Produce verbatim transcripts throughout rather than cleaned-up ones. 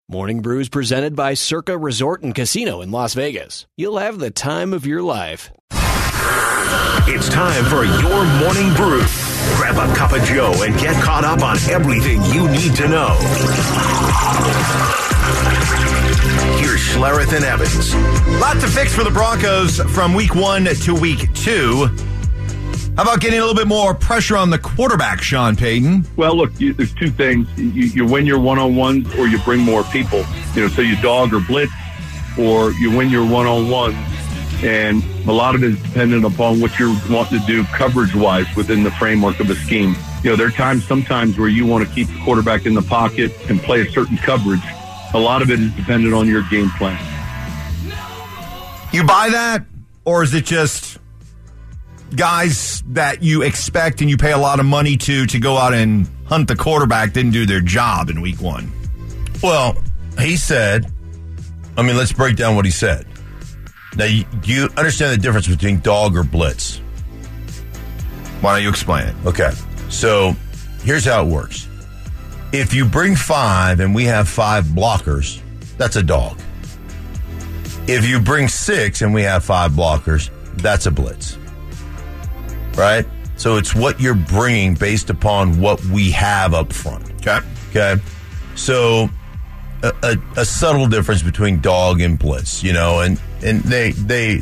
Morning Brews presented by Circa Resort and Casino in Las Vegas. You'll have the time of your life. It's time for your Morning Brew. Grab a cup of Joe and get caught up on everything you need to know. Here's Schlereth and Evans. Lot to fix for the Broncos from week one to week two. How about getting a little bit more pressure on the quarterback, Sean Payton? Well, look, you, there's two things. You, you win your one-on-ones or you bring more people. You know, so you dog or blitz, or you win your one-on-ones. And a lot of it is dependent upon what you're wanting to do coverage-wise within the framework of a scheme. You know, there are times sometimes where you want to keep the quarterback in the pocket and play a certain coverage. A lot of it is dependent on your game plan. You buy that, or is it just guys that you expect and you pay a lot of money to to go out and hunt the quarterback didn't do their job in week one? Well, he said, I mean, let's break down what he said. Now, you, do you understand the difference between dog or blitz? Why don't you explain it? Okay, so here's how it works. If you bring five and we have five blockers, that's a dog. If you bring six and we have five blockers, that's a blitz. Right? So it's what you're bringing based upon what we have up front. Okay. Okay. So a, a, a subtle difference between dog and blitz, you know, and, and they they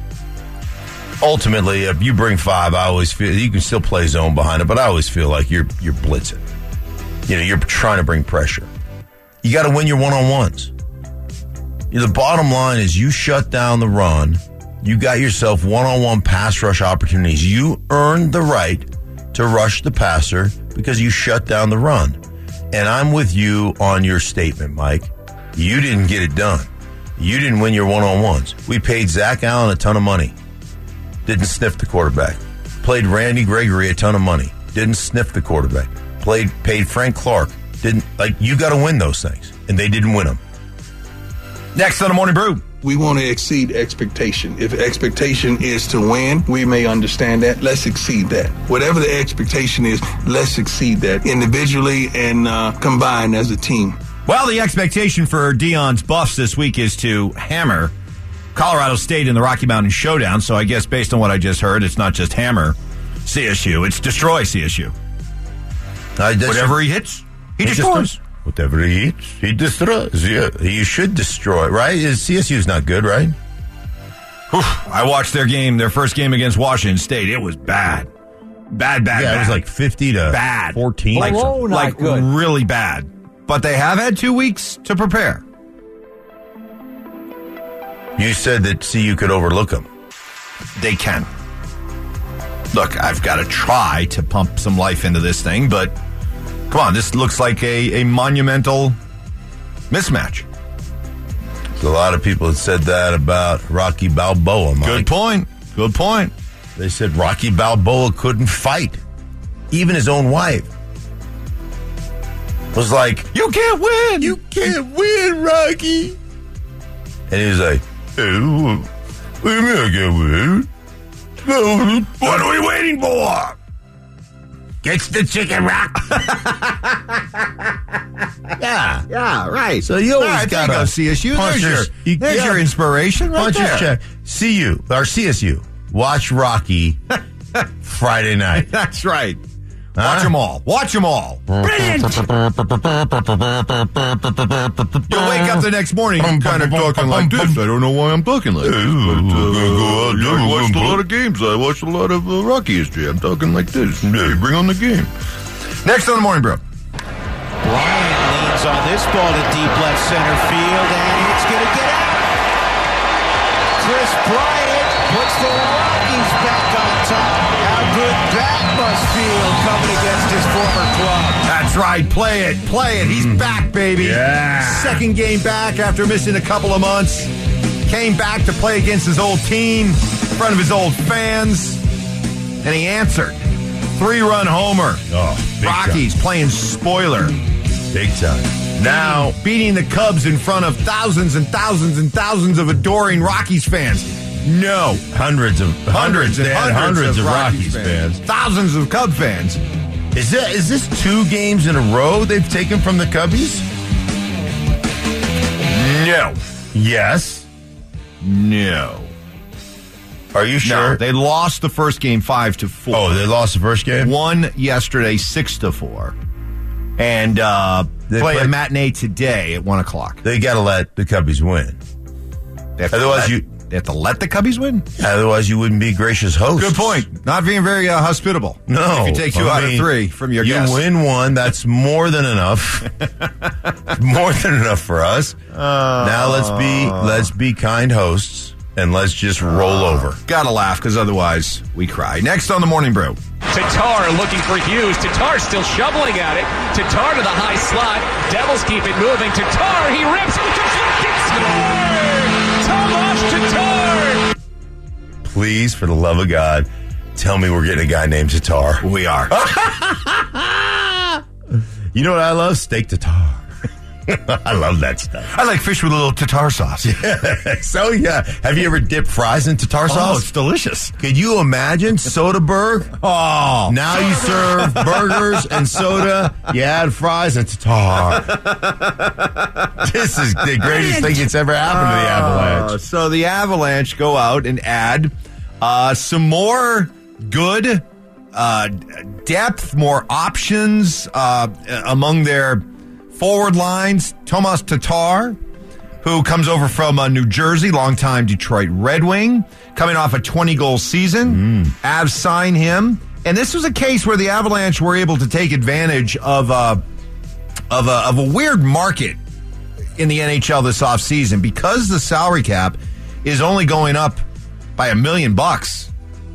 ultimately, if you bring five, I always feel you can still play zone behind it, but I always feel like you're you're blitzing. You know, you're trying to bring pressure. You got to win your one-on-ones. You know, the bottom line is you shut down the run. You got yourself one-on-one pass rush opportunities. You earned the right to rush the passer because you shut down the run. And I'm with you on your statement, Mike. You didn't get it done. You didn't win your one-on-ones. We paid Zach Allen a ton of money. Didn't sniff the quarterback. Played Randy Gregory a ton of money. Didn't sniff the quarterback. Played, paid Frank Clark. Didn't, like, you got to win those things. And they didn't win them. Next on the Morning Brew. We want to exceed expectation. If expectation is to win, we may understand that. Let's exceed that. Whatever the expectation is, let's exceed that individually and uh, combined as a team. Well, the expectation for Deion's Buffs this week is to hammer Colorado State in the Rocky Mountain Showdown. So I guess based on what I just heard, it's not just hammer C S U, it's destroy C S U. Uh, Whatever he hits, he, he destroys. Whatever he hits, he destroys. Yeah, he should destroy, right? C S U's not good, right? Oof, I watched their game, their first game against Washington State. It was bad. Bad, bad, yeah, bad. It was like fifty to bad. fourteen. Like, oh, not like good. really bad. But they have had two weeks to prepare. You said that C U could overlook them. They can. Look, I've got to try to pump some life into this thing, but come on, this looks like a, a monumental mismatch. A lot of people have said that about Rocky Balboa, Mike. Good point. Good point. They said Rocky Balboa couldn't fight. Even his own wife was like, you can't win. You can't win, Rocky. And he was like, hey, what do you mean I can't win? What are we waiting for? Gets the chicken rock. yeah. Yeah, right. So you always right, got to C S U. There's, your, you, there's yeah. your inspiration right punch there. Your check. C U, or C S U. Watch Rocky Friday night. That's right. Huh? Watch them all. Watch them all. Brilliant. You'll wake up the next morning kind of talking like this. I don't know why I'm talking like this. But, uh, uh, I watched a lot of games. I watched a lot of uh, Rocky history. I'm talking like this. Yeah, bring on the game. Next on the Morning Brew. Bryant leans on this ball to deep left center field, and it's going to get out. Chris Bryant puts the Rockies back on top. How good that must feel coming against his former club. That's right. Play it. Play it. He's back, baby. Yeah. Second game back after missing a couple of months. Came back to play against his old team, in front of his old fans, and he answered. Three-run homer. Oh, big Rockies time. playing spoiler. Big time. Now beating the Cubs in front of thousands and thousands and thousands of adoring Rockies fans. No. Hundreds of hundreds, Hundreds and they had hundreds, hundreds of, of Rockies, Rockies fans. fans. Thousands of Cub fans. Is that is this two games in a row they've taken from the Cubbies? No. Yes. No. Are you sure? No. They lost the first game five to four. Oh, they lost the first game? Won yesterday six to four. And uh, They play play- a matinee today at one o'clock. They got to let the Cubbies win. They have to Otherwise, let- you- They have to let the Cubbies win? Otherwise, you wouldn't be gracious hosts. Good point. Not being very uh, hospitable. No. If you take two I out mean, of three from your You guests. win one, that's more than enough. More than enough for us. Uh, now let's be let's be kind hosts and let's just roll over. Gotta laugh, because otherwise we cry. Next on the Morning Brew. Tatar looking for Hughes. Tatar still shoveling at it. Tatar to the high slot. Devils keep it moving. Tatar, he rips. Deflected score! Tomas Tatar! Please, for the love of God, tell me we're getting a guy named Tatar. We are. You know what I love? Steak Tatar. I love that stuff. I like fish with a little tartar sauce. So, yeah. Have you ever dipped fries in tartar Oh, sauce? it's delicious. Could you imagine Soderbergh? Oh. Now you serve burgers and soda. You add fries and tartar. This is the greatest thing that's ever happened to the Avalanche. Uh, so the Avalanche go out and add uh, some more good uh, depth, more options uh, among their forward lines. Tomas Tatar, who comes over from uh, New Jersey, longtime Detroit Red Wing, coming off a twenty-goal season. Mm. Avs sign him. And this was a case where the Avalanche were able to take advantage of, uh, of, a, of a weird market in the N H L this offseason. Because the salary cap is only going up by a million bucks,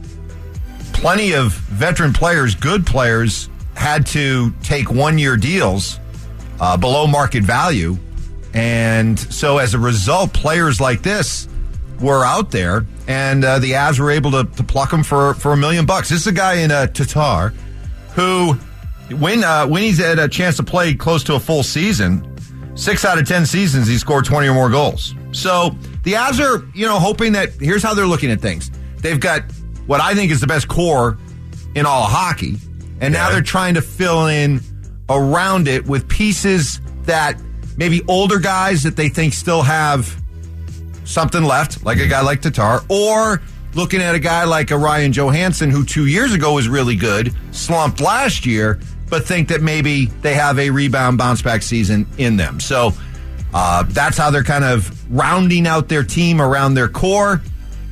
plenty of veteran players, good players, had to take one-year deals uh, below market value. And so as a result, players like this were out there, and uh, the Avs were able to, to pluck them for, for a million bucks. This is a guy in uh, Tatar who, when, uh, when he's had a chance to play close to a full season, Six out of ten seasons, he scored twenty or more goals. So the Avs are, you know, hoping that, here's how they're looking at things. They've got what I think is the best core in all of hockey, and now Yeah. they're trying to fill in around it with pieces that maybe older guys that they think still have something left, like a guy like Tatar, or looking at a guy like a Ryan Johansson, who two years ago was really good, slumped last year, but think that maybe they have a rebound bounce back season in them. So uh, that's how they're kind of rounding out their team around their core.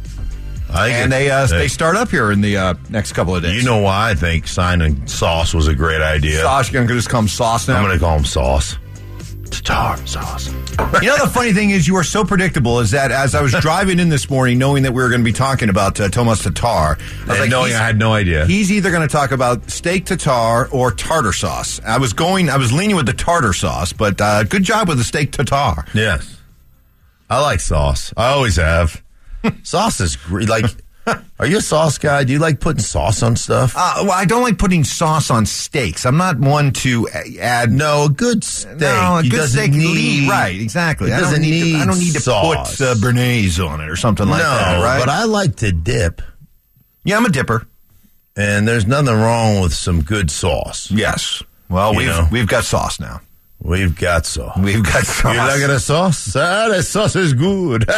I And think they uh, it- they start up here in the uh, next couple of days. You know why I think signing Sauce was a great idea? Sauce, going to just call him Sauce now. I'm going to call him Sauce. Tatar Sauce. You know, the funny thing is, you are so predictable. Is that as I was driving in this morning, knowing that we were going to be talking about uh, Tomas Tatar, I was And like, knowing he's- I had no idea. He's either going to talk about steak tartare or tartar sauce. I was going, I was leaning with the tartar sauce, but uh, good job with the steak tartare. Yes. I like sauce. I always have. Sauce is great. Like, are you a sauce guy? Do you like putting sauce on stuff? Uh, well, I don't like putting sauce on steaks. I'm not one to a- add. No, a good steak. No, a He good doesn't steak. need- right, exactly. It I don't doesn't need. to, I don't need need to sauce. put uh, béarnaise on it or something like no, that. Right? but I like to dip, yeah, I'm a dipper. and there's nothing wrong with some good sauce. Yes. Well, You we've know. we've got sauce now. We've got sauce. We've got sauce. You like a sauce? Ah, that sauce is good.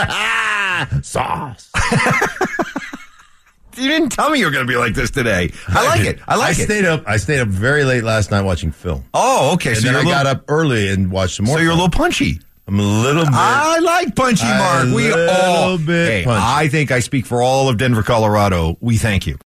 Sauce. You didn't tell me you were going to be like this today. I like it. I like I it. stayed up. I stayed up very late last night watching film, Oh, okay. and So then you're I a little, got up early and watched some more. So you're a film. little punchy. I'm a little bit. I like punchy, A Mark. We little all. bit Hey, punchy. I think I speak for all of Denver, Colorado. We thank you.